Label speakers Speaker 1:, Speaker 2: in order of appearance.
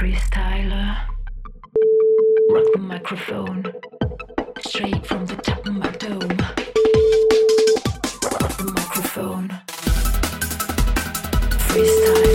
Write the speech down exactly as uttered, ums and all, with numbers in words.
Speaker 1: freestyler. Rock the microphone straight from the top of my dome. Rock the microphone freestyle.